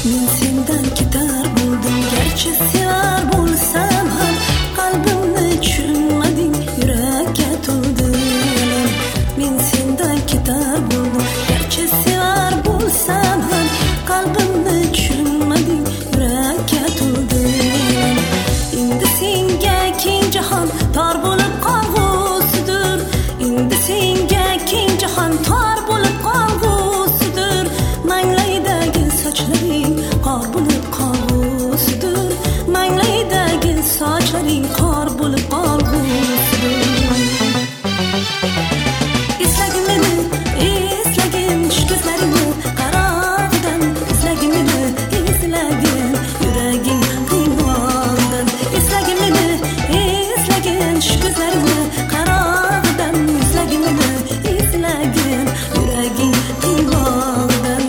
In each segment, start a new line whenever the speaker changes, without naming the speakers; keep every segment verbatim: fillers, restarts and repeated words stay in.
Men sendan ketar bo'ldim, garchi sevar bo'lsam ham qalbimni tushunmading, yurakka to'ldi alam. Men sendan ketar bo'ldim, garchi sevar bo'lsam ham qalbimni tushunmading, yurakka to'ldi alam. Endi senga keng jahon tor bo'lib qolgusidir, endi senga keng jahon tor bo'lib qolgusidir. Manglaydagi sochlaring qor bo'lib qolgusidir, manglaydagi sochlaring qor bo'lib qolgusidir. Eslagin meni, eslagin shu ko'zlaringni qarog'idan, eslagin meni, eslagin yuraging qiynog'idan. Eslagin meni, eslagin shu ko'zlaringni qarog'idan, eslagin meni, eslagin yuraging qiynog'idan.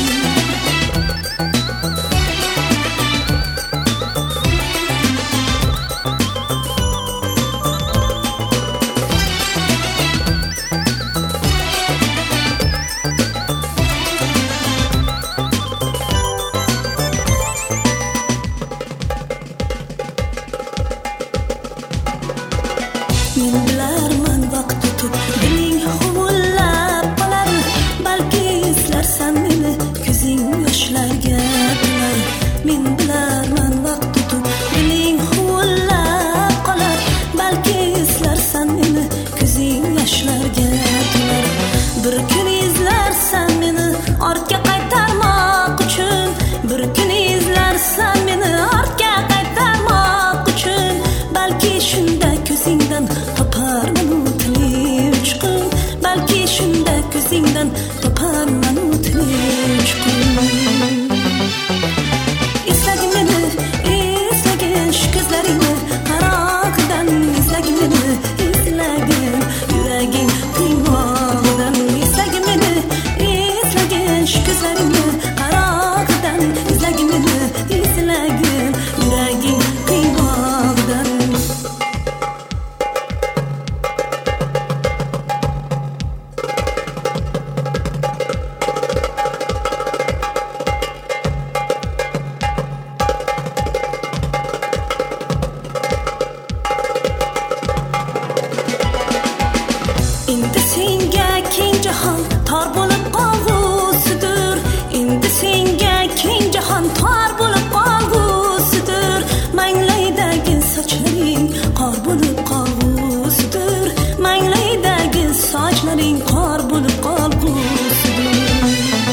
Men bilarman vaqt o'tib diling huvullab qolar, balki eslarsan meni ko'zing yoshlarga to'lar. Men bilarman vaqt o'tib diling huvullab qolar, balki eslarsan meni ko'zing yoshlarga to'lar. Bir kun izlarsan meni ortga qaytarmoq uchun, bir kun izlarsan meni ortga qaytarmoq uchun. Balki shunda ko'zingdan toparman o'tli uchqun, balki shunda ko'zingdan toparman o'tli uchqun. Eslagin meni, eslagin shu ko'zlaringni qarog'idan, eslagin meni, eslagin yuraging qiynog'idan. Eslagin meni, eslagin shu ko'zlaringni qarog'idan, eslagin meni, eslagin yuraging qiynog'idan. Endi senga keng jahon tor bo'lib qolgusidir, endi senga keng jahon tor bo'lib qolgusidir. Manglaydagi sochlaring qor bo'lib qolgusidir, manglaydagi sochlaring qor bo'lib qolgusidir.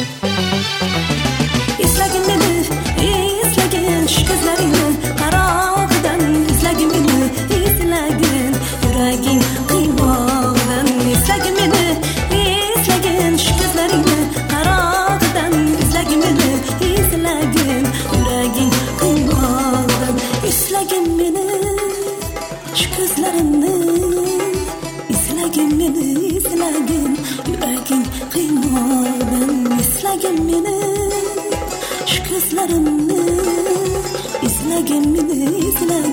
Eslagin meni, eslagin shu ko'zlaringni qarog'idan, eslagin meni, eslagin yuraging qiynog'idan. Eslagin meni, eslagin shu ko'zlaringni qarog'idan, eslagin meni, eslagin yuraging qiynog'idan. Eslagin meni, shu ko'zlaringni, eslagin meni, eslagin yuraging qiynog'idan. Eslagin meni, shu ko'zlaringni, eslagin meni, eslagin